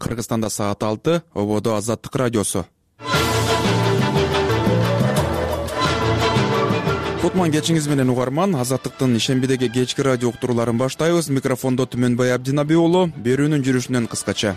Кыргызстанда саат 6, ободо Азаттык радиосу. Кутман кечиңиз менен угарман. Азаттыктын ишембидеги кечки радио уктурууларын баштайбыз. Микрофондо Түмөнбай Абдинаби уулу. Берүүнүн жүрүшүнөн кыскача.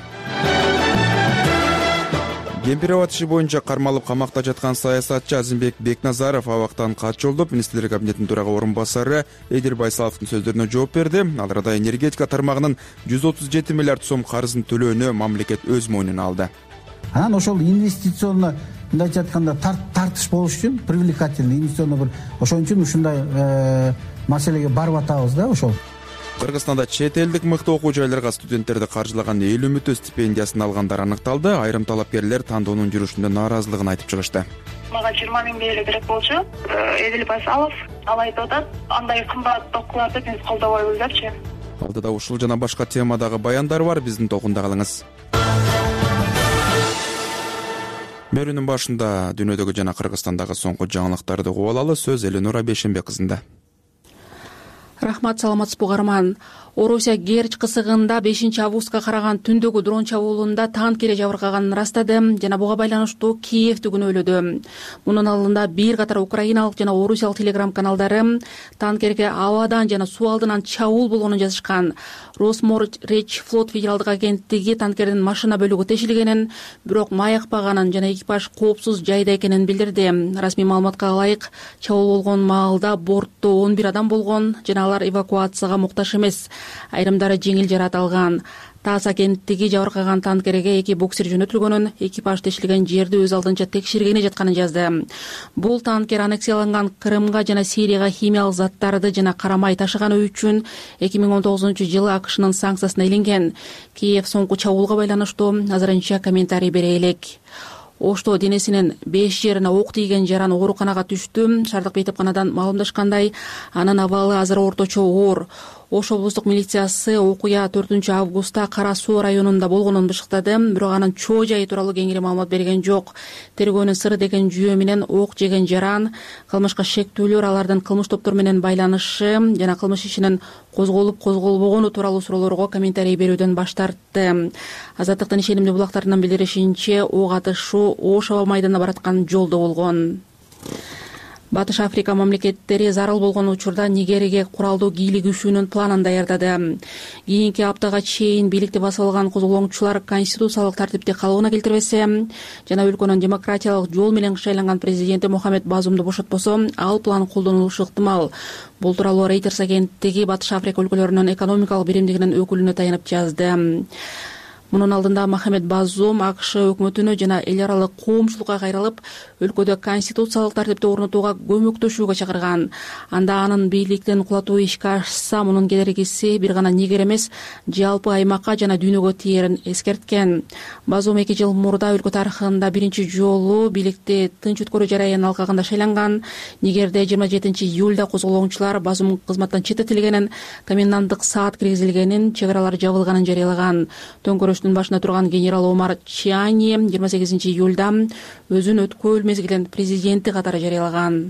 Кемпирабад иши боюнча кармалып камакта жаткан саясатчы Азимбек Бекназаров абактан кат жолдоп, министрлер кабинетинин төрага орун басары Эдил Байсаловдун сөздөрүнө жооп берди. Ал арада энергетика тармагынын 137 миллиард сом карызын төлөөнү мамлекет өз мойнуна алды. Анан ошол инвестиционно мындайча айтканда тартыш болуш үчүн, привлекательный инвестиционно бир ошон үчүн ушундай маселеге барып атабыз да ошол. Кыргызстанда чет элдик мыкты окуу жайларга студенттерди каржылаган эл үмүтү стипендиясын алгандар аныкталды. Айрым талапкерлер тандоонун жүрүшүндө нааразылыгын айтып чыгышты. Мага 20 миңдей эле керек болчу. Эдил Байсалов ал айтып атат, андай кымбат окууларды биз колдобойбуз депчи. Алдыда ушул жана башка темадагы баяндар бар, биздин токунда калыңыз. Берүүнүн башында дүйнөдөгү жана Кыргызстандагы соңку жаңылыктарды угуп алалы. Сөз Эленора Бейшенбек кызында. Рахмат, саламатсызбы угарман. Орусия Керчь кысыгында 5-августка караган түндөгү дрон чабуулунда танкери жабыркаганын ырастады жана буга байланыштуу Киевди күнөөлөдү. Мунун алдында бир катар украиналык жана орусиялык телеграм каналдары танкерге абадан жана суу алдынан чабуул болгонун жазышкан. Росморречфлот федералдык агенттиги танкердин машина бөлүгү тешилгенин, бирок маякпаганын жана экипаж коопсуз жайда экенин билдирди. Расмий маалыматка ылайык, чабуул болгон маалда бортто 11 адам болгон жана алар эвакуацияга муктаж эмес. Айрымдары жеңил жаракат алган. ТАСС агенттиги жабыркаган танкерге 2 буксир жөнөтүлгөнүн, экипаж тешилген жерди өз алдынча текшергени жатканын жазды. Бул танкер аннексияланган Крымга жана Сирияга химиялык заттарды жана карамай ташыганы үчүн 2019-жылы АКШнын санкциясына илинген. Киев соңку чабуулга байланыштуу азырынча комментарий бере элек. Ошто денесинин 5 жерине ок тийген жаран ооруканага түштү. Шаардык бейтепканадан маалымдашкандай, анын абалы азыр орточо оор. Ош облустук милициясы окуя 4-августта Кара Суу районунда болгонун бышыктады, бирок анын чоо жайы тууралуу кеңири маалымат берген жок. Тергөөнүн сыры деген жүйө менен ок жеген жаран, кылмышка шектүүлөр, алардын кылмыш топтору менен байланышы жана кылмыш ишинин козголуп-козголбогону тууралуу суроолорго комментарий берүүдөн баш тартты. Азаттыктын ишенимдүү булактарынан билдиришинче, ок атышуу Ош аба майданына бараткан жолдо болгон. Батыш Африка мамлекеттери зарыл болгон учурда Нигерияге куралдуу кийлигишүүнүн планын даярдады. Кийинки аптага чейин бийликти басып алган козголоңчулар конституциялык тартипти калыбына келтирбесе жана өлкөнүн демократиялык жол менен шайланган президенти Мохамед Базумду бошотпосо, ал план колдонулушу ыктымал. Бул тууралуу Reuters агенттиги Батыш Африка өлкөлөрүнүн экономикалык биримдигинин өкүлүнө таянып жазды. Мунун алдында Мохамед Базум АКШ өкмөтүнө жана эл аралык коомчулукка кайрылып, өлкөдө конституциялык тартипти орнотууга көмөктөшүүгө чакырган. Анда анын бийликтин кулатуу ишке ашса, мунун кедергиси бир гана Нигер эмес, жалпы аймакка жана дүйнөгө тиерин эскерткен. Базум 2 жыл мурда өлкө тарыхында биринчи жолу бийликти тынч өткөрүү жараянын алкагында шайланган. Нигерде 27-июлда козголоңчулар Базум кызматтан четтетилгенин, коменданттык саат киргизилгенин, чек аралар жабылганын жарыялаган. Төңкөрүштүн башында турган генерал Омар Чиани 28-июлда өзүн өткөл мезгилин президенти катары жарыялаган.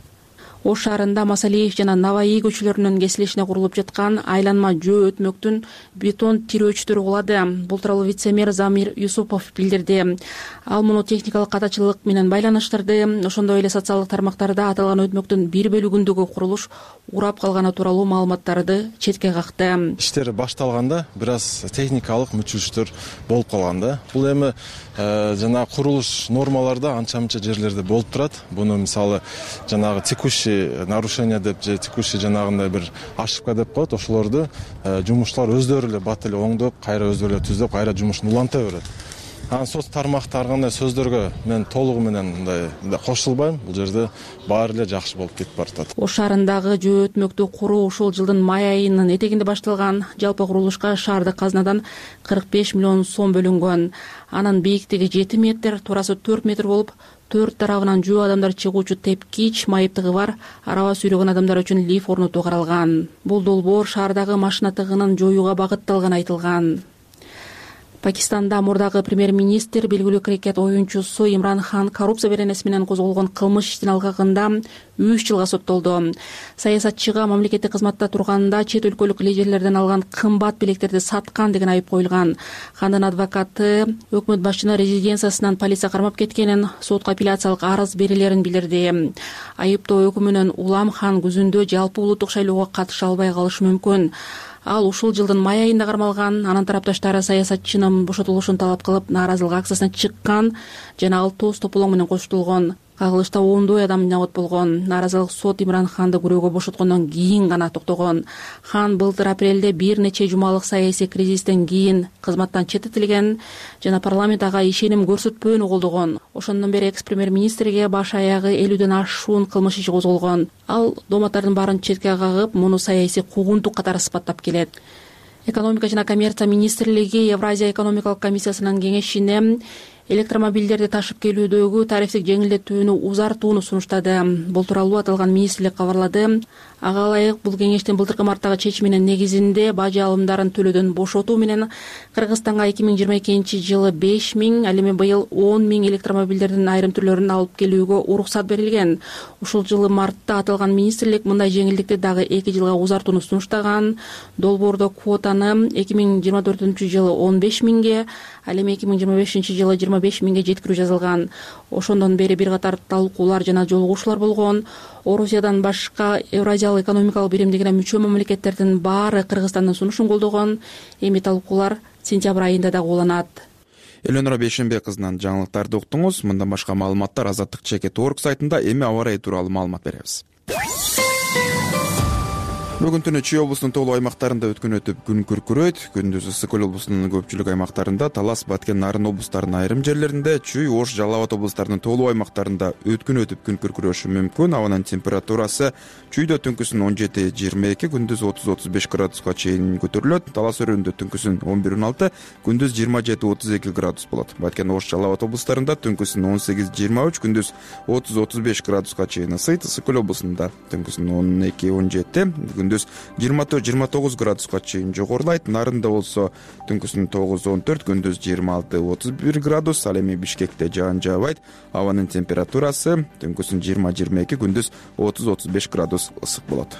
Ош шаарында Масалиев жана Наваи көчөлөрүнүн кесилишине курулуп жаткан айланма жөө өтмөктүн бетон тирөөчтөрү кулады. Бул тууралуу вице-мэр Замир Юсупов билдирди. Ал муну техникалык катачылык менен байланыштырды. Ошондой эле социалдык тармактарда аталган өтмөктүн бир бөлүгүндөгү курулуш урап калганы тууралуу маалыматтарды четке какты. Иштер башталганда бир аз техникалык мүчүлүштөр болуп калган да. Бул эми жана курулуш нормаларда анча-мынча жерлерде болуп турат. Буну мисалы жанагы текущий нарушение деп же текущий жанагындай бир ошибка деп коет. Ошолорду жумушчулар өздөрү эле бат эле оңдоп, кайра өздөрү эле түзөп, кайра жумушун уланта берет. Анан соц тармакта ар кандай сөздөргө мен толугу менен мындай кошулбайм. Бул жерде баары эле жакшы болуп кетип баратат. Ош шаарындагы жөө өтмөктү куруу ушул жылдын май айынын этегинде башталган. Жалпы курулушка шаардык казнадан 45 миллион сом бөлүнгөн. Анын бийиктиги 7 метр, турасы 4 метр болуп, 4 тарабынан жөө адамдар чыгуучу тепкич, майыптыгы бар араба сүйрөгөн адамдар үчүн лифт орнотуу каралган. Бул долбоор шаардагы машина тыгынын жоюуга багытталганы айтылган. Пакистанда мурдагы премьер-министр белгилүү крикет оюнчусу Имран Хан коррупция беренеси менен козголгон кылмыш иштин алгагында 3 жылга соттолду. Саясатчыга мамлекеттик кызматта турганда чет өлкөлүк лидерлерден алган кымбат билектерди саткан деген айып коюлган. Хандын адвокаты өкмөт башчынын резиденциясынан полиция кармап кеткенин, сотко апелляциялык арыз берилерин билдирди. Айыптоо өкүмүнөн улам Хан күзүндө жалпы улуттук шайлоого катыша албай калышы мүмкүн. Ал ушул жылдын май айында кармалган. Анын тарапташтары саясатчынын бошотулушун талап кылып нааразылык акциясына чыккан жана ал тоз тополоң менен коштолгон. Кагылышта ондой адам набат болгон. Нааразылык сот Имран Ханды күрөөгө бошоткондон кийин гана токтогон. Хан былтыр апрелде бир нече жумалык саясий кризистен кийин кызматтан четтетилген жана парламент ага ишеним көрсөтпөөнү колдогон. Ошондон бери экс-премьер-министрге баш аягы 50ден ашуун кылмыш иши козголгон. Ал дооматтардын баарын четке кагып, муну саясий куугунтук катары сыпаттап келет. Экономика жана коммерция министрлиги Евразия экономикалык комиссиясынын кеңешине электромобилдерди ташып келүүдөгү тарифтик жеңилдетүүнү узартууну сунуштады. Бул тууралуу аталган министрлик кабарлады. Ага ылайык бул кеңештин былтыркы марттагы чечиминин негизинде бажы алымдарын төлөөдөн бошотуу менен Кыргызстанга 2022-жылы 5000, ал эми быйыл 10.000 электромобилдердин айрым түрлөрүн алып келүүгө уруксат берилген. Ушул жылы мартта аталган министрлик мындай жеңилдикти дагы 2 жылга узартууну сунуштаган. Долбоордо квотаны 2024-жылы 15.000ге, ал эми 2025-жылы 25.000ге жеткирүү жазылган. Ошондон бери бир катар талкуулар жана жолугушуулар болгон. Орусиядан башка Евразиялык экономикалык биримдигине мүчө мамлекеттердин баары Кыргызстандын сунушун колдогон. Эми талкуулар сентябрь айында да уланат. Элөнора Бейшенбек кызынан жаңылыктарды уктуңуз. Мындан башка маалыматтар Азаттык.org сайтында. Эми аба ырайы тууралуу маалымат беребиз. Бүгүн түнү Чүй облусунун тоолуу аймактарында өткөн өтүп күн күркүрөйт. Күндүз Ысык көл облусунун көпчүлүк аймактарында, Талас, Баткен, Нарын облустарынын айрым жерлеринде, Чүй, Ош, Жалал Абад облустарынын тоолуу аймактарында өткөн өтүп күн күркүрөшү мүмкүн. Абанын температурасы Чүйдө түнкүсүн 17-22, күндүз 30-35 градуска чейин көтөрүлөт. Талас өрөөнүндө түнкүсүн 11-16, күндүз 27-32 градус болот. Баткен, Ош, Жалал Абад облустарында түнкүсүн 18-23, күндүз 30-35 градуска чейин ысыйт. Ысык көл облусунда түнкүсүн 12-17, күндүз 24-29 градуска чейин жогорулайт. Нарында болсо түнкүсүн 9-14, күндүз 26-31 градус. Ал эми Бишкекте жаан жаабайт. Абанын температурасы түнкүсүн 20-22, күндүз 30-35 градус ысык болот.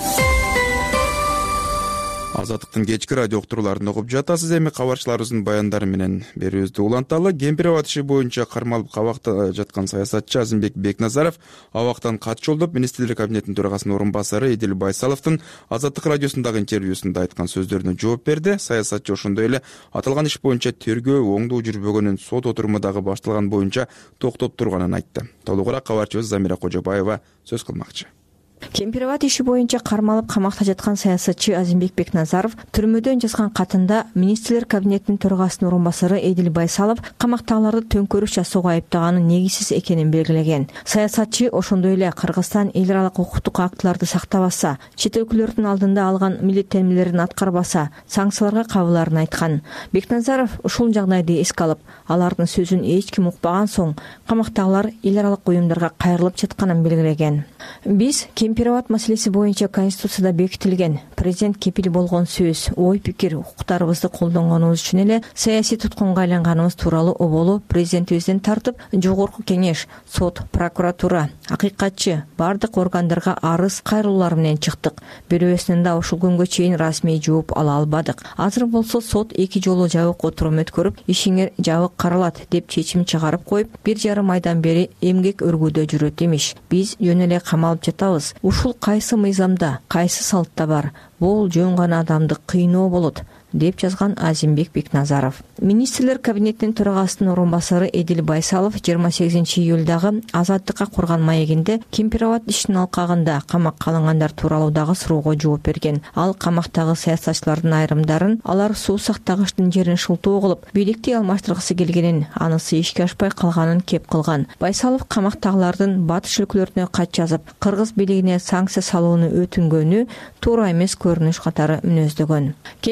Азаттыктын кечки радио уктурууларын угуп жатасыз. Эми кабарчыларыбыздын баяндары менен берүүбүздү уланталы. Кемпир Аба иши боюнча кармалып кабакта жаткан саясатчы Азимбек Бекназаров абактан кат жолдоп, министрлер кабинетинин төрагасынын орун басары Эдил Байсаловдун Азаттык радиосундагы интервьюсунда айткан сөздөрүнө жооп берди. Саясатчы ошондой эле аталган иш боюнча тергөө оңдуу жүрбөгөнүн, сот отуруму дагы башталган боюнча токтоп турганын айтты. Толугураак кабарчыбыз Замира Кожобаева сөз кылмакчы. Кемпир Аба иши боюнча кармалып камакта жаткан саясатчы Азимбек Бекназаров түрмөдөн жазган катында министрлер кабинетинин төрагасынын орун басары Эдил Байсалов камактагыларды төңкөрүш жасоого айыптаганын негизсиз экенин белгилеген. Саясатчы ошондой эле Кыргызстан эл аралык укуктук актыларды сактабаса, чет өлкөлөрдүн алдында алган милдеттенмелерин аткарбаса, санкцияларга кабыларын айткан. Бекназаров ушул жагдайды эске алып, алардын сөзүн эч ким укпаган соң камактагылар эл аралык уюмдарга кайрылып жатканын белгилеген. Биз Кемпир Аба маселеси боюнча Конституцияда бекитилген президент кепил болгон сөз, ой пикир, укуктарыбызды колдонгонубуз үчүн эле саясий туткунга айланганыбыз тууралуу оболу президентибизден тартып, жогорку кеңеш, сот, прокуратура, акыйкатчы бардык органдарга арыз кайрылуулар менен чыктык. Бирөөсүнөн да ушул күнгө чейин расмий жооп ала албадык. Азыр болсо сот 2 жолу жабык отурум өткөрүп, ишиңер жабык каралат деп чечим чыгарып коюп, 1,5 айдан бери эмгек өргүүдө жүрөт имиш. Биз жөн эле камалып жатабыз. Ушул кайсы мыйзамда, кайсы салтта бар? Бул жөн гана адамды кыйноо болот, деп жазган Азимбек Бекназаров. Министрлер кабинетинин төрагасынын орун басары Эдил Байсалов 28-июлдагы Азаттыкка курган маегинде Кемпир Аба ишинин алкагында камакка алынгандар тууралуу дагы суроого жооп берген. Ал камактагы саясатчылардын айрымдарын алар суу сактагычтын жерин шылтоо кылып, бийликти алмаштыргысы келгенин, анысы ишке ашпай калганын кеп кылган. Байсалов камактагылардын батыш өлкөлөрүнө кат жазып, кыргыз бийлигине санкция салууну өтүнгөнү туура эмес көрүнүш катары мүнөздөгөн. Кемпир Аба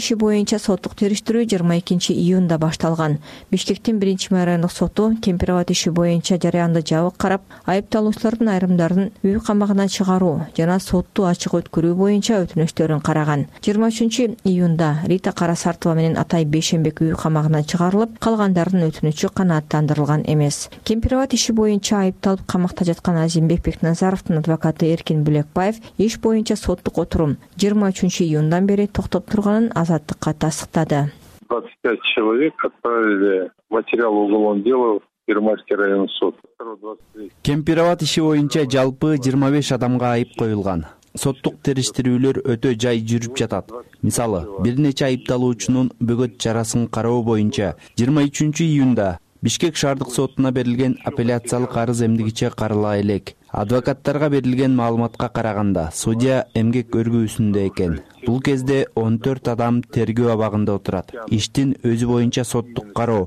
иши боюнча соттук териштирүү 22-июнда башталган. Бишкектин 1 райондук соту Кемпирабад иши боюнча жарыянды жабык карап, айыпталуучулардын айрымдарын үй камагынан чыгаруу жана сотту ачык өткөрүү боюнча өтүнүчтөрүн караган. 23-июнда Рита Карасартова менен Атай Бейшенбек үй камагынан чыгарылып, калгандардын өтүнүчү канааттандырылган эмес. Кемпирабад иши боюнча айыпталып камакта жаткан Азимбек Бекназаровдун адвокаты Эркин Бүлекбаев иш боюнча соттук отурум 23-июндан бери токтоп турганын Азаттыкка тастыктады. 25 человек отправили материал уголовного дела в Первомайский районный суд. Кемпирабад иши боюнча жалпы 25 адамга айып коюлган. Соттук териштирүүлөр өтө жай жүрүп жатат. Мисалы, бир нече айыпталуучунун бөгөт чарасын кароо боюнча 23-июнда Бишкек шаардык сотуна берилген апелляциялык арыз эмдигиче карала элек. Адвокаттарга берилген маалыматка караганда, судья эмгек өргүүсүндө экен. Бул кезде 14 адам тергөө абагында отурат. Иштин өзү боюнча соттук кароо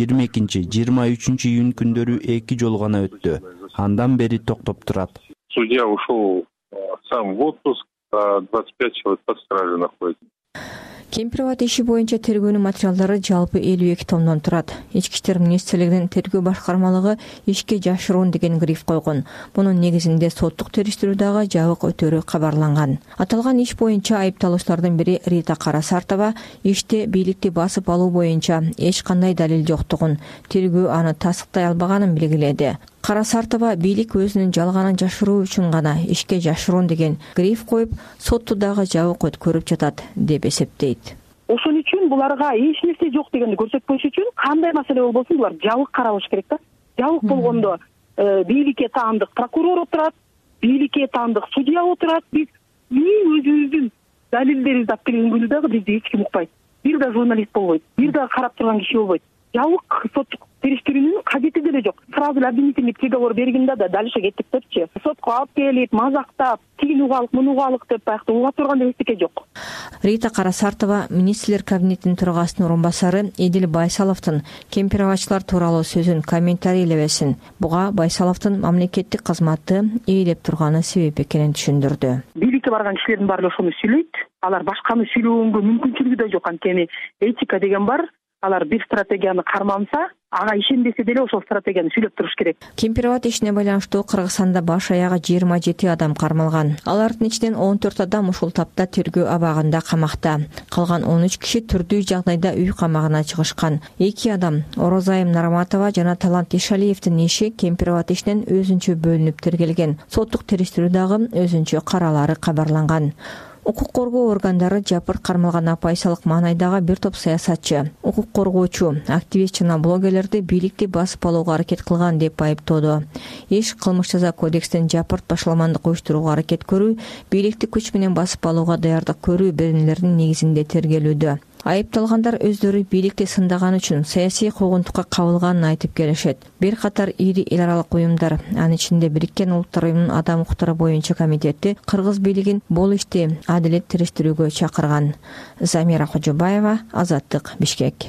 22-23 күндөрү 2 жолу гана өттү. Андан бери токтоп турат. Судья ушел сам в отпуск, а 25 человек под стражей находится. Кемпирабад иши боюнча тергөөнүн материалдары жалпы 52 томдон турат. Ички иштер министрлигинин тергөө башкармалыгы ишке жашыруун деген гриф койгон. Мунун негизинде соттук териштирүү дагы жабык өтөрү кабарланган. Аталган иш боюнча айыпталуучулардын бири Рита Карасартова иште бийликти басып алуу боюнча эч кандай далил жоктугун, тергөө аны тастыктай албаганын белгиледи. Карасартова бийлик өзүнүн жалганын жашыруу үчүн гана ишке жашыруун деген гриф коюп, сотту дагы жабык өткөрүп жатат деп эсептейт. Ошон үчүн буларга эч нерсе жок дегенди көрсөтпөш үчүн кандай маселе болбосун булар жабык каралыш керек да. Жабык болгондо бийликке таандык прокурор отурат, бийликке таандык судья отурат. Биз өзүбүздүн далилдерибизди алып келген күндө дагы бизди эч ким укпайт. Бир да журналист болбойт, бир да карап турган киши болбойт. Жабык соттук териштирүүнүн кажети деле жок. Сразу обвинительный приговор бергенде да дальше кеттик депчи. Сотко алып келип, мазактап, тигин угалык, муну угалык деп баягы уга турган эчтеке жок. Рита Карасартова министрлер кабинетинин төрагасынын орун басары Эдил Байсаловдун кемпирабадчылар тууралуу сөзүн комментарийлебесин. Буга Байсаловдун мамлекеттик кызматты ээлеп турганы себеп экенин түшүндүрдү. Бийликке барган кишилердин баары ошону сүйлөйт. Алар башканы сүйлөгөнгө мүмкүнчүлүгү да жок. Анткени этика деген бар. Алар бир стратегияны карманса, ага ишенбесе деле ошол стратегияны сүйлөп туруш керек. Кемпирабад ишине байланыштуу Кыргызстанда баш аягы 27 адам кармалган. Алардын ичинен 14 адам ушул тапта тергөө абагында камакта. Калган 13 киши түрдүү жагдайда үй камагына чыгышкан. 2 адам Орозайым Нарматова жана Талант Ишалиевдин иши Кемпирабад ишинен өзүнчө бөлүнүп тергелген. Соттук териштирүү дагы өзүнчө каралары кабарланган. Укук коргоо органдары жапырт кармалган апайсалык маанайдагы бир топ саясатчы, укук коргоочу, активист жана блогерлерди бийликти басып алууга аракет кылган деп айыптоодо. Иш кылмыш жаза кодекстин жапырт башаламандык уюштурууга аракет көрүү, бийликти күч менен басып алууга даярдык көрүү беренелеринин негизинде тергелүүдө. Айыпталгандар өздөрү бийликти сындаган үчүн саясий куугунтукка кабылганын айтып келишет. Бир катар ири эл аралык уюмдар, анын ичинде Бириккен Улуттар уюмунун адам укуктары боюнча комитети кыргыз бийлигин бул ишти адилет териштирүүгө чакырган. Замира Кожобаева, Азаттык, Бишкек.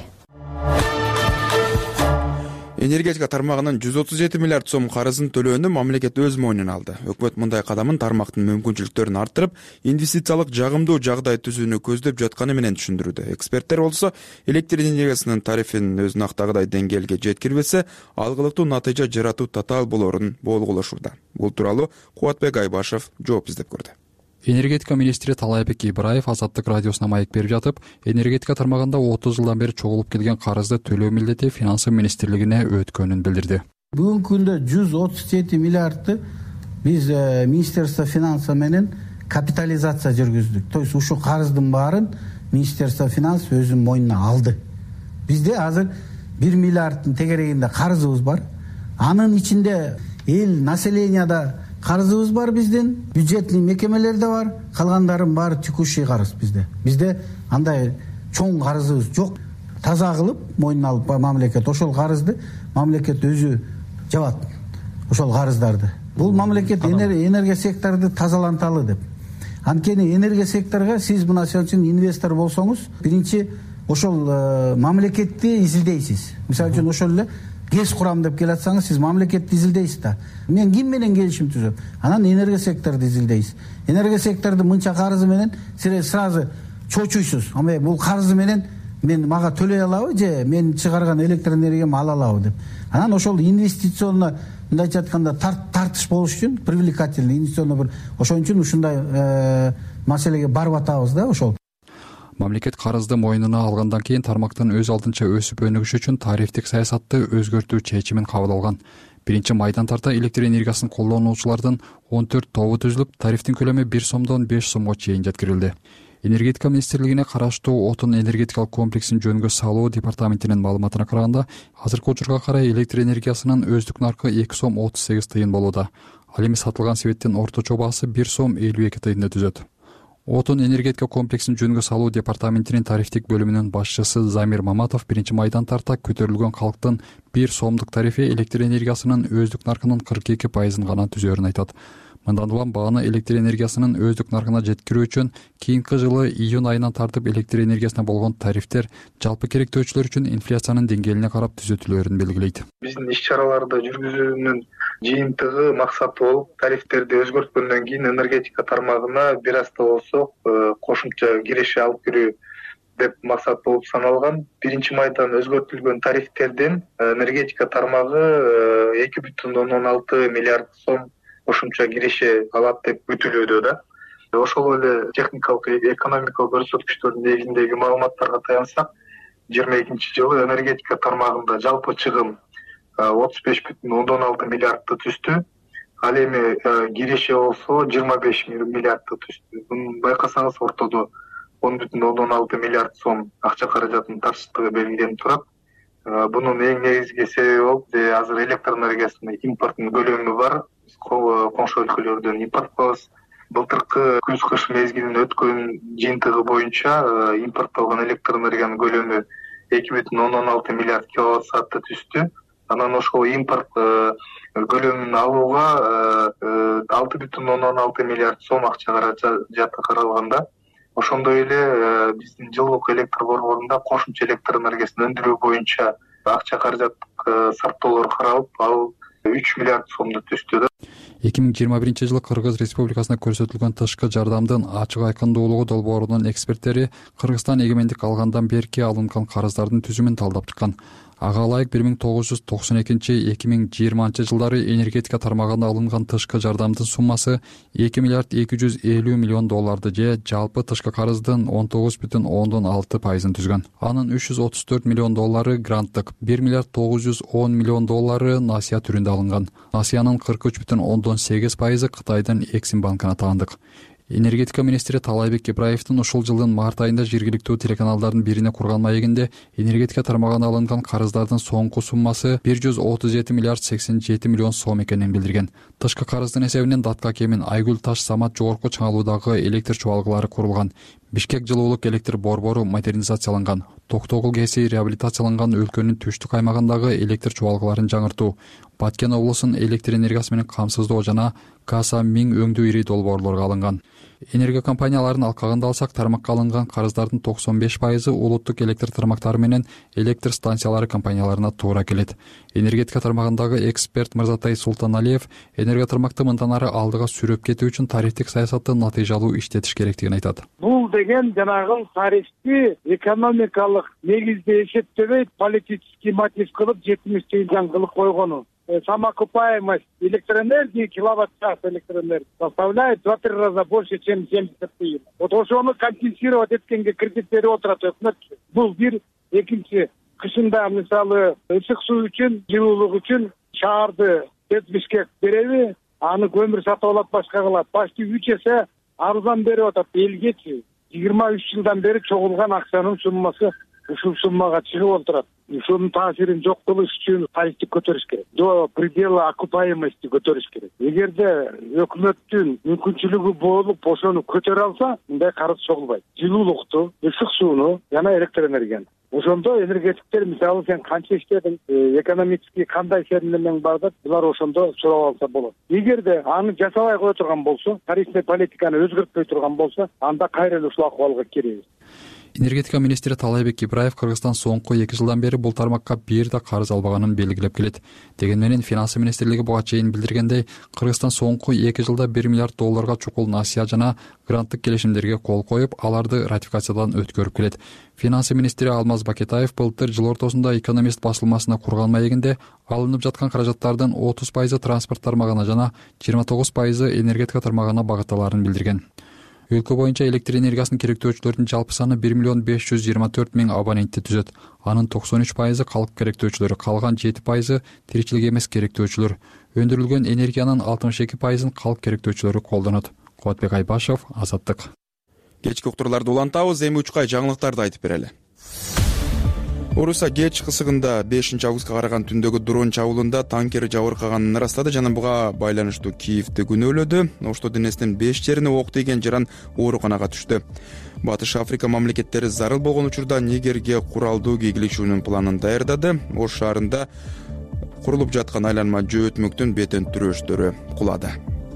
Энергетика тармагынын 137 миллиард сом карызын төлөөнү мамлекет өз мойнуна алды. Өкмөт мындай кадамын тармактын мүмкүнчүлүктөрүн арттырып, инвестициялык жагымдуу жагдай түзүүнү көздөп жатканы менен түшүндүрүүдө. Эксперттер болсо, электр энергиясынын тарифин өз нактагыдай деңгээлге жеткирбесе, алгылыктуу натыйжа жаратуу татаал болорун болгулашууда. Бул тууралуу Кубатбек Айбашев жооп издеп көрдү. Энергетика министри Талайбек Ибраев Азаттык радиосуна маек берип жатып, энергетика тармагында 30 жылдан бери чогулуп келген карызды төлөө милдети финансы министрлигине өткөнүн билдирди. Бүгүнкү күндө 137 миллиардты биз Министерство финансы менен капитализация жүргүздүк. То есть ушул карыздын баарын Министерство финансы өзүнүн мойнуна алды. Бизде азыр 1 миллиардтын тегерегинде карызыбыз бар. Анын ичинде эл населенияда карызыбыз бар биздин, бюджетный мекемелерде бар, калгандарын баары текущий карыз bizde. Бизде андай чоң карызыбыз жок. Таза кылып мойнуна алып мамлекет ошол карызды мамлекет өзү жабат. Ошол карыздарды. Бул мамлекет энергия секторду тазаланталы деп. Анткени энергия секторга сиз мына үчүн инвестор болсоңуз, биринчи ошол мамлекетти изилдейсиз. Мисалы үчүн ошол эле ГЭС курам деп келатсаңыз, сиз мамлекетти изилдейсиз да. Мен ким менен келишим түзөм? Анан энергия секторду изилдейсиз. Энергия секторду мынча карызы менен сразу чочуйсуз. Бул карызы менен мага төлөй алабы же мен чыгарган электр энергиямды ала алабы деп. Анан ошол инвестиционно мындайча айтканда тартыш болуш үчүн, привлекательный инвестиционно бир ошон үчүн ушундай маселеге барып атабыз да ошол. Мамлекет карызды мойнуна алгандан кийин тармактын өз алдынча өсүп өнүгүшү үчүн тарифтик саясатты өзгөртүү чечимин кабыл алган. 1 тарта электр энергиясын колдонуучулардын 14 тобу түзүлүп, тарифтин көлөмү 1 сомдон 5 сомго чейин жеткирилди. Энергетика министрлигине караштуу отун энергетикалык комплексин жөнгө салуу департаментинин маалыматына караганда, азыркы учурга карай электр энергиясынын өздүк наркы 2 сом 38 тыйын болууда. Ал эми сатылган себеттин орточо баасы 1 сом 52 тыйынды түзөт. Отун энергетика комплексин жөнгө салуу департаментинин тарифтик бөлүмүнүн башчысы Замир Маматов 1 тарта көтөрүлгөн калктын 1 сомдук тарифи электр энергиясынын өздүк наркынын 42% гана түзөөрүн айтат. Мындан улам бааны электр энергиясынын өздүк наркына жеткирүү үчүн кийинки жылы июнь айынан тартып электр энергиясына болгон тарифтер жалпы керектөөчүлөр үчүн инфляциянын деңгээлине карап түзөтүлөөрүн белгилейт. Биздин иш-чараларды жүргүзүүнүн жыйынтыгы максаты болуп, тарифтерди өзгөрткөндөн кийин энергетика тармагына бир аз да болсо кошумча киреше алып кирүү деп максат болуп саналган. 1 майдан өзгөртүлгөн тарифтерден энергетика тармагы 2,16 миллиард сом кошумча киреше алат деп күтүлүүдө да. Ошол эле техникалык экономикалык көрсөткүчтөрдүн негизиндеги маалыматтарга таянсак, 22 жылы энергетика тармагында жалпы чыгым 35,6 миллиардты түздү. Ал эми киреше болсо 25 миллиардты түздү. Муну байкасаңыз ортодо 10,6 миллиард сом акча каражатынын тартыштыгы белгиленип турат. Бунун эң негизги себеби болуп, азыр электр энергиясынын импорттун көлөмү бар. Коңшу өлкөлөрдөн импорт кылабыз. Былтыркы күз-кыш мезгилинде өткөн жыйынтыгы боюнча импорттолгон электр энергиянын көлөмү 2,16 миллиард киловатт саатты түздү. Анан ошол импорт көлөмүн алууга 6,16 миллиард сом акча каражаты каралганда, ошондой эле биздин жылуулук электр борборунда кошумча электр энергиясын өндүрүү боюнча акча каражат сарптоолор каралып, ал 3 миллиард сомду түздү. 2021 жылы Кыргыз Республикасына көрсөтүлгөн тышкы жардамдын ачык айкындуулугу долбоорунун эксперттери Кыргызстан эгемендик алгандан берки алынган карыздардын түзүмүн талдап чыккан. Ага ылайык 1992-2020 жылдары энергетика тармагында алынган тышкы жардамдын суммасы 2 миллиард 250 миллион долларды же жалпы тышкы карыздын 19,6% түзгөн. Анын 334 миллион доллары гранттык, 1 миллиард 910 миллион доллары насыя түрүндө алынган. Насыянын 43,8% Кытайдын Эксим банкына таандык. Энергетика министри Талайбек Ибраевдин ушул жылдын март айында жергиликтүү телеканалдардын бирине курган маегинде энергетика тармагына алынган карыздардын соңку суммасы 137 миллиард 87 миллион сом экенин билдирген. Тышкы карыздын эсебинен Датка Кемин, Айгүл Таш Самат жогорку чыңалуудагы электр чубалгылары курулган. Бишкек жылуулук электр борбору модернизацияланган. Токтогул КЭСи реабилитацияланган өлкөнүн түштүк аймагындагы электр чубалгыларын жаңыртуу, Баткен облусунун электр энергиясы менен камсыздоо жана Каса миң өңдүү ири долбоорлорго алынган. Энергия компанияларынын алкагында алсак, тармакка алынган карыздардын 95% улуттук электр тармактары менен электр станциялары компанияларына туура келет. Энергетика тармагындагы эксперт Мырзатай Султаналиев энергия тармакты мындан ары алдыга сүрөп кетүү үчүн тарифтик саясатты натыйжалуу иштетиш керектигин айтат. Бул деген жанагы тарифти экономикалык негизде эсептебей, политический мотив кылып 70 кылып койгону. Самоокупаемость электроэнергии, киловатт-час электроэнергии составляет 2-3 раза больше, чем 70 тыйын. Вот ошону компенсировать эткенге кредит берип отурат өкмөт. Бул бир. Экинчи, кышында мисалы ысык суу үчүн, жылуулук үчүн шаарды Бишкек береби, аны көмүр сатып алат, башка кылат. Почти 3 эсе арзан берип атат элгечи. 23 жылдан бери чогулган акчанын суммасы ушул суммага чыгып отурат. Ушунун таасирин жок кылыш үчүн тарифти көтөрүш керек. До предела окупаемости көтөрүш керек. Эгерде өкмөттүн мүмкүнчүлүгү болуп ошону көтөрө алса, мындай карыз чогулбайт. Жылуулукту, ысык сууну жана электр энергияны. Ошондо энергетиктер мисалы сен канча иштедің, экономически кандай сермелең бар деп, булар ошондо сурап алса болот. Эгерде аны жасабай кое турган болсо, тарифный политиканы өзгөртпөй турган болсо, анда кайра эле ушул акыбалга киребиз. энергетика министри Таалайбек Ибраев Кыргызстан соңку 2 жылдан бери бул тармакка бир да карыз албаганын белгилеп келет. Деген менен Финансы министрлиги буга чейин билдиргендей, Кыргызстан соңку 2 жылда $1 миллиард чукул насыя жана гранттык келишимдерге кол коюп, аларды ратификациядан өткөрүп келет. Финансы министри Алмаз Бакетаев былтыр жыл ортосунда Экономист басылмасына курган маегинде алынып жаткан каражаттардын 30% транспорт тармагына жана 29% энергетика тармагына багытталарын билдирген. Өлкө боюнча электр энергиясын керектөөчүлөрдүн жалпы саны 1,524,000 абонентти түзөт. Анын 93% калк керектөөчүлөр, калган 7% тиричилик эмес керектөөчүлөр. Өндүрүлгөн энергиянын 62%ын калк керектөөчүлөрү колдонот. Кубатбек Айбашев, Азаттык. Кечки уктурларды улантабыз, эми учкай жаңылыктарды айтып берели. Орусия Керчь кысыгында 5 августка караган түндөгү дрон чабуулунда танкер жабыркаганын ырастады жана буга байланыштуу Киевди күнөөлөдү. Ошто денесинин 5 жерине ок тийген жаран ооруканага түштү. Батыш Африка мамлекеттери зарыл болгон учурда Нигерге куралдуу кегилишүүнүн планын даярдады. Ош шаарында курулуп жаткан айланма жөө өтмөктүн бетен түрөөштөрү кулады.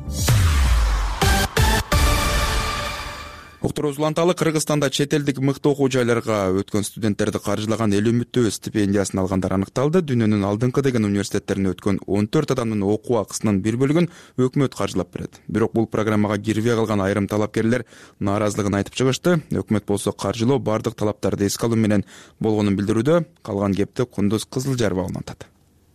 Уктурубуз уланталы. Кыргызстанда чет элдик мыкты окуу жайларга өткөн студенттерди каржылаган эл үмүттүү стипендиясын алгандар аныкталды. Дүйнөнүн алдыңкы деген университеттерине өткөн 14 адамдын окуу акысынын бир бөлүгүн өкмөт каржылап берет. Бирок бул программага кирбей калган айрым талапкерлер нааразылыгын айтып чыгышты. Өкмөт болсо каржылоо бардык талаптарды эске алуу менен болгонун билдирүүдө. Калган кепти Кундуз Кызылжарова улантат.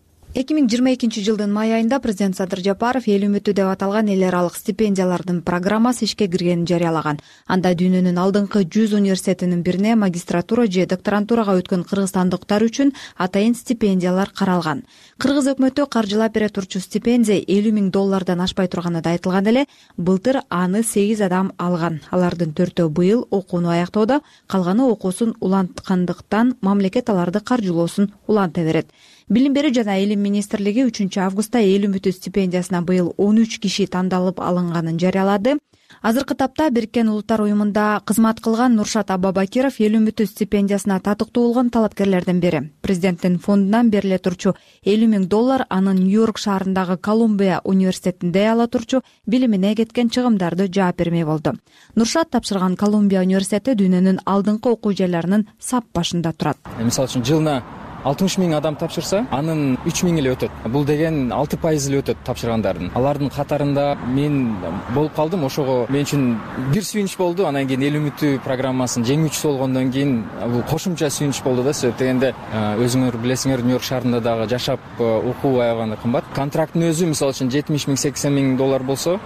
2022 жылдын май айында президент Садыр Жапаров эл үмүтү деп аталган эл аралык стипендиялардын программасы ишке киргенин жарыялаган. Анда дүйнөнүн алдыңкы 100 университетинин бирине магистратура же докторантурага өткөн кыргызстандыктар үчүн атайын стипендиялар каралган. Кыргыз өкмөтү каржылап бере турчу стипендия $50,000 ашпай турганы да айтылган эле. Былтыр аны 8 адам алган. Алардын 4-өө быйыл окууну аяктоодо, калганы окуусун уланткандыктан мамлекет аларды каржылоосун уланта берет. Билим берүү жана илим министрлиги 3 августта эл үмүтү стипендиясына быйыл 13 киши тандалып алынганын жарыялады. Азыркы тапта Бириккен Улуттар уюмунда кызмат кылган Нуршат Абабакиров эл үмүтү стипендиясына татыктуу болгон талапкерлердин бири. Президенттин фондунан бериле турчу $50,000 анын Нью-Йорк шаарындагы Колумбия университетинде ала турчу билимине кеткен чыгымдарды жаап бермей болду. Нуршат тапшырган Колумбия университети дүйнөнүн алдыңкы окуу жайларынын сап башында турат. Мисалы үчүн жылына 60,000 адам тапшырса, анын 3,000 эле өтөт. Бул деген 6% эле өтөт тапшыргандардын. Алардын катарында мен болуп калдым. Ошого мен үчүн бир сүйүнүч болду. Анан кийин эл үмүтү программасынын жеңүүчүсү болгондон кийин бул кошумча сүйүнүч болду да. Себеп дегенде өзүңөр билесиңер, Нью-Йорк шаарында дагы жашап окуу аябаганда кымбат. Контракттын өзү мисалы үчүн $70,000, $80,000 болсо,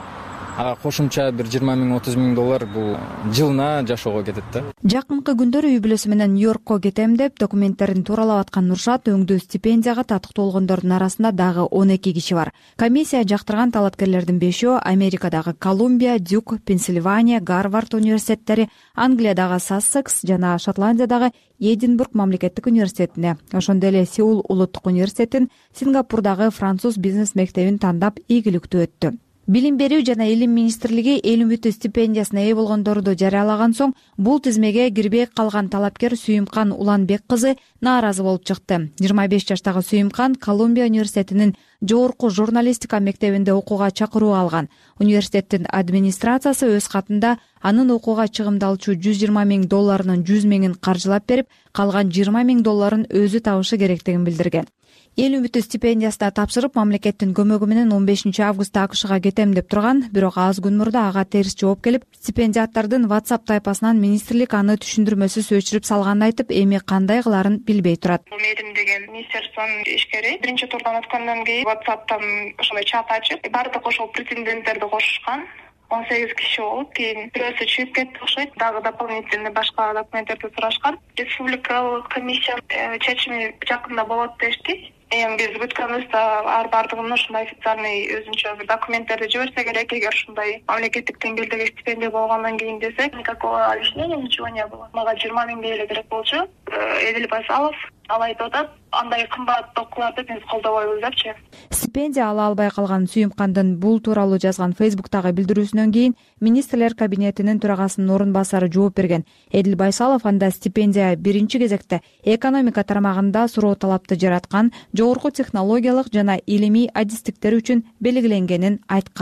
кошумча бир $20,000, $30,000 бул жылына жашоого кетет да. Жакынкы күндөрү үй бүлөсү менен Нью-Йоркко кетем деп документтерин тууралап аткан Нуршат өңдүү стипендияга татыктуу болгондордун арасында дагы 12 киши бар. Комиссия жактырган талапкерлердин 5-өө Америкадагы Колумбия, Дюк, Пенсильвания, Гарвард университеттери, Англиядагы Сассекс жана Шотландиядагы Эдинбург мамлекеттик университетине, ошондой эле Сеул улуттук университетин, Сингапурдагы француз бизнес мектебин тандап ийгиликтүү өттү. Билим берүү жана илим министрлиги эл үмүтү стипендиясына ээ болгондорду жарыялаган соң бул тизмеге кирбей калган талапкер Сүйүмкан Уланбек кызы нааразы болуп чыкты. 25 жаштагы Сүйүмкан Колумбия университетинин жогорку журналистика мектебинде окууга чакыруу алган. Университеттин администрациясы өз катында анын окууга чыгымдалчу $120,000 $100,000 каржылап берип, калган $20,000 өзү табышы керектигин билдирген. Эл үмүтү стипендиясына тапшырып, мамлекеттин көмөгү менен 15 августта АКШга кетем деп турган, бирок аз күн мурда ага терс жооп келип, стипендиаттардын WhatsApp тайпасынан министрлик аны түшүндүрмөсүз өчүрүп салганын айтып, эми кандай кыларын билбей турат. Медим деген министерствонун ишкери биринчи турдан өткөндөн кийин WhatsApp'тан ошондой чат ачып, баардык ошол претенденттерди кошушкан. 18 киши болуп, кийин бирөөсү чыгып кетти окшойт. Дагы дополнительный башка документтерди сурашкан. Республикалык комиссия чечими жакында болот дешти. Эми биз бүткөнүбүздө баардыгын ушундай официальный өзүнчө бир документтерди жиберсе керек, эгер ушундай мамлекеттик деңгээлдеги стипендия болгондон кийин десек, никакого объяснения ничего не было. Мага 20,000 эле керек болчу. Эдил Байсалов ал айтып атат, андай кымбат окууларды биз колдобойбуз депчи. Стипендия ала албай калган Сүйүмкандын бул тууралуу жазган Facebook'тагы билдирүүсүнөн кийин министрлер кабинетинин төрагасынын орун басары жооп берген. Эдил Байсалов анда стипендия биринчи кезекте экономика тармагында суроо талапты жараткан, жогорку технологиялык жана илимий адистиктер үчүн белгиленгенин айткан.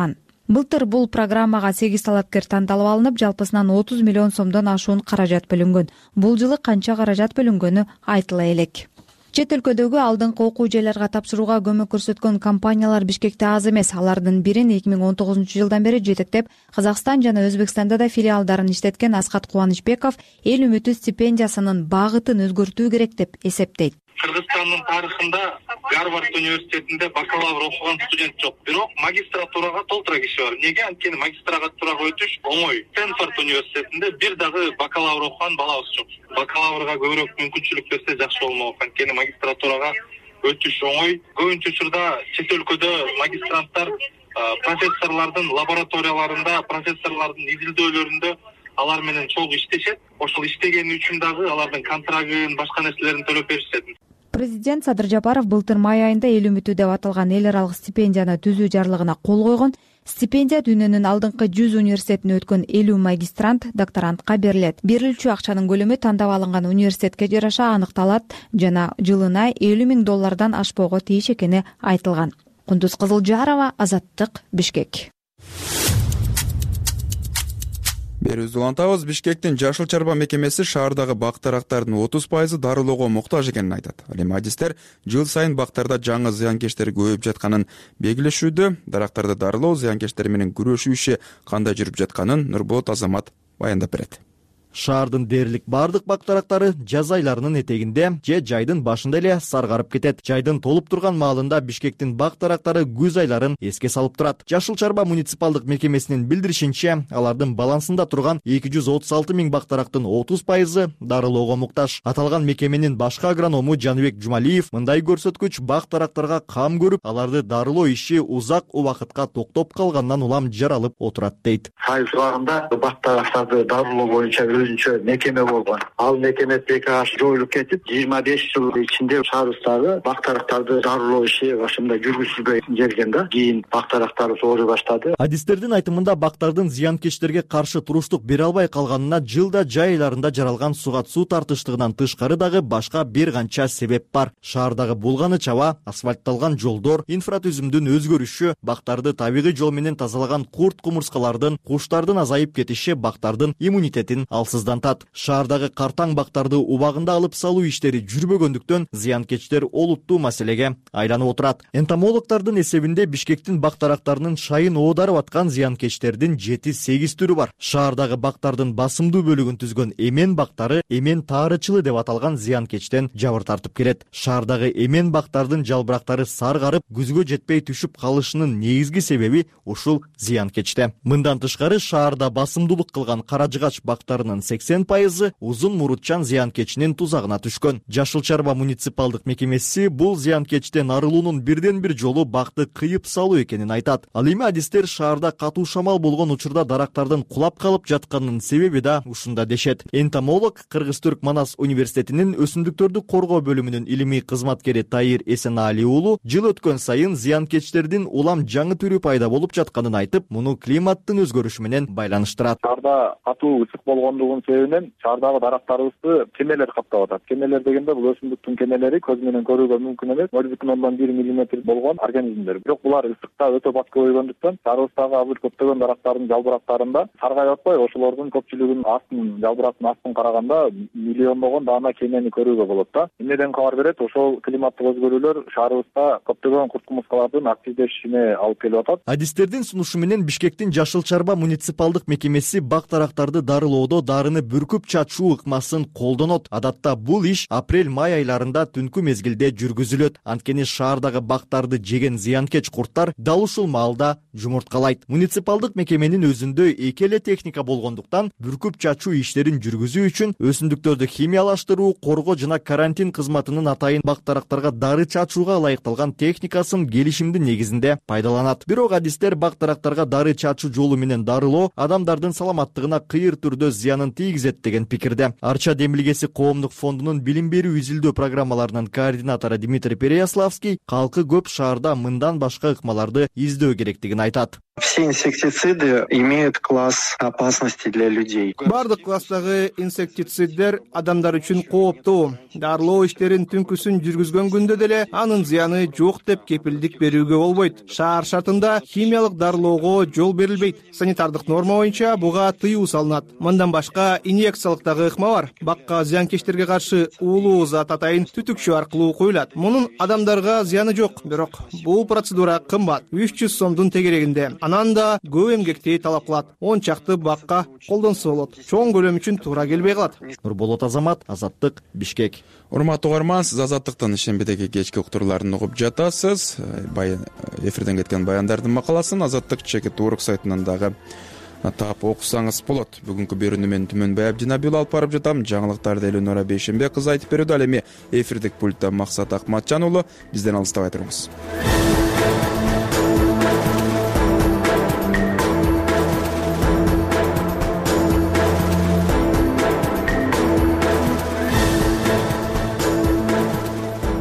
Былтыр бул программага 8 талапкер тандалып алынып, жалпысынан 30 миллион сомдон ашуун каражат бөлүнгөн. Бул жылы канча каражат бөлүнгөнү айтыла элек. Чет өлкөдөгү алдыңкы окуу жайларга тапшырууга көмөк көрсөткөн компаниялар Бишкекте аз эмес. Алардын бирин 2019-жылдан бери жетектеп, Казакстан жана Өзбекстанда да филиалдарын иштеткен Аскат Кубанычбеков эл үмүтү стипендиясынын багытын өзгөртүү керек деп эсептейт. Кыргызстандын тарыхында Гарвард университетинде бакалавр окуган студент жок. Бирок магистратурага толтура киши бар. Неге? Анткени магистратурага өтүш оңой. Стэнфорд университетинде бир дагы бакалавр окуган балабыз жок. Бакалаврга көбүрөөк мүмкүнчүлүк берсе жакшы болмок. Анткени магистратурага өтүш оңой. Көбүнчө учурда чет өлкөдө магистранттар профессорлордун лабораторияларында, профессорлордун изилдөөлөрүндө алар менен чогуу иштешет. Ошол иштегени үчүн дагы алардын контрагын, башка нерселерин төлөп беришет. Президент Садыр Жапаров былтыр май айында эл үмүтү деп аталган эл аралык стипендияны түзүү жарлыгына кол койгон. Стипендия дүйнөнүн алдыңкы 100 университетине өткөн 50 магистрант, докторантка берилет. Берилчү акчанын көлөмү тандап алынган университетке жараша аныкталат жана жылына $50,000 ашпоого тийиш экени айтылган. Кундуз Кызылжарова, Азаттык, Бишкек. Берүүбүздү улантабыз. Бишкектин Жашыл Чарба мекемеси шаардагы бак-дарактардын 30% дарылоого муктаж экенин айтат. Ал эми адистер жыл сайын бактарда жаңы зыянкечтер көбөйүп жатканын белгилешүүдө. Дарактарды дарылоо, зыянкечтер менен күрөшүү иши кандай жүрүп жатканын Нурболот Азамат баяндап берет. Шаардын дээрлик бардык бак-дарактары жаз айларынын этегинде же жайдын башында эле саргарып кетет. Жайдын толуп турган маалында Бишкектин бак-дарактары күз айларын эске салып турат. Жашыл Чарба муниципалдык мекемесинин билдиришинче, алардын балансында турган 236 миң бак-дарактын 30% дарылоого муктаж. Аталган мекеменин башкы агроному Жаныбек Жумалиев мындай көрсөткүч бак-дарактарга кам көрүп, аларды дарылоо иши узак убакытка токтоп калгандан улам жаралып отурат дейт. Айыл убагында бак-дарактарды дарылоо боюнча өзүнчө мекеме болгон. Ал мекеме БКH жоюлуп кетип, 25 жыл ичинде шаарыбыздагы бак-дарактарды дарылоо иши башында жүргүзүлбөй келген да. Кийин бак-дарактар ооруй баштады. Адистердин айтымында бактардын зыянкечтерге каршы туруштук бере албай калганына жылда жай айларында жаралган суга суу тартыштыгынан тышкары дагы башка бир канча себеп бар. Шаардагы булганы чаба, асфальтталган жолдор, инфратүзүмдүн өзгөрүшү, бактарды табигый жол менен тазалаган курт-кумурскалардын, куштардын азайып кетиши бактардын иммунитетин алсыздантат. Шаардагы картаң бактарды убагында алып салуу иштери жүрбөгөндүктөн зыянкечтер олуттуу маселеге айланып отурат. Энтомологдордун эсебинде Бишкектин бак-дарактарынын шайын оодарып аткан зыянкечтердин 7-8 түрү бар. Шаардагы бактардын басымдуу бөлүгүн түзгөн эмен бактары эмен таарычылы деп аталган зыянкечтен жабыр тартып келет. Шаардагы эмен бактардын жалбырактары саргарып, күзгө жетпей түшүп калышынын негизги себеби ушул зыянкечте. Мындан тышкары шаарда басымдуулук кылган каражыгач бактарынын 80% узун мурутчан зыянкечинин тузагына түшкөн. Жашыл Чарба муниципалдык мекемеси бул зыянкечтен арылуунун бирден бир жолу бакты кыйып салуу экенин айтат. Ал эми адистер шаарда катуу шамал болгон учурда дарактардын кулап калып жатканынын себеби да ушунда дешет. Энтомолог Кыргыз-Түрк Манас университетинин өсүмдүктөрдү коргоо бөлүмүнүн илимий кызматкери Таир Эсеналиев уулу жыл өткөн сайын зыянкечтердин улам жаңы түрү пайда болуп жатканын айтып, муну климаттын өзгөрүшү менен байланыштырат. Шаарда катуу ысык болгондугунун себебинен шаардагы дарактарыбызды кемелер каптап атат. Кемелер дегенде бул өсүмдүктүн кемелери көз менен көрүүгө мүмкүн эмес 0,1 мм болгон организмдер. Бирок булар ысыкта өтө бат көбөйгөндүктөн шаарыбыздагы азыр көптөгөн дарактардын жалбырактарында саргайып атпай, ошолордун көпчүлүгүнүн астын жалбырактын астын караганда миллиондогон даана кемени көрүүгө болот да. Эмнеден кабар берет? Ошол климаттык өзгөрүүлөр шаарыбызда көптөгөн курт-кумурскалардын активдешишине алып келип атат. Адистердин сунушу менен Бишкектин Жашыл Чарба муниципалдык мекемеси бак-дарактарды дарылоодо дарыны бүркүп чачуу ыкмасын колдонот. Адатта бул иш апрель-май айларында түнкү мезгилде жүргүзүлөт. Анткени шаардагы бактарды жеген зыянкеч курттар дал ушул маалда жумурткалайт. Муниципалдык мекеменин өзүндө эки эле техника болгондуктан бүркүп чачуу иштерин жүргүзүү үчүн өсүмдүктөрдү химиялаштыруу, коргоо жана карантин кызматынын атайын бак-дарактарга дары чачууга ылайыкталган техникасын келишимдин негизинде пайдаланат. Бирок адистер бак-дарактарга дары чачуу жолу менен дарылоо адамдардын саламаттыгына кыйыр түрдө зыянын тийгизет деген пикирде. Арча демилгеси коомдук фондунун билим берүү изилдөө программаларынын координатору Дмитрий Переяславский калкы көп шаарда мындан башка ыкмаларды издөө керектигин айтат. Все инсектициды имеют класс опасности для людей. Бардык класстагы инсектициддер адамдар үчүн кооптуу. Дарылоо иштерин түнкүсүн жүргүзгөн күндө деле анын зыяны жок деп кепилдик берүүгө болбойт. Шаар шартында химиялык дарылоого жол берилбейт. Санитардык норма боюнча буга тыюу салынат. Мындан башка инъекциялык дагы ыкма бар. Бакка зыянкечтерге каршы уулуу зат атайын түтүкчү аркылуу куюлат. Мунун адамдарга зыяны жок, бирок бул процедура кымбат, 300 сомдун тегерегинде. Анан да көп эмгекти талап кылат. 10 чакты бакка колдонсо болот. Чоң көлөм үчүн туура келбей калат. Нурболот Азамат, Азаттык, Бишкек. Урматтуу угарман, сиз Азаттыктын шембедеги кечки уктурууларын угуп жатасыз. Эфирден кеткен баяндардын макаласын Азаттык чекит урок сайтынан дагы таап окусаңыз болот. Бүгүнкү берүүнү мен Түмөнбай Абдинабил алып барып жатам. Жаңылыктарды Элөнора Бейшембек кызы айтып берүүдө. Ал эми эфирдик пультта Максат Акматжан уулу. Бизден алыстабай туруңуз.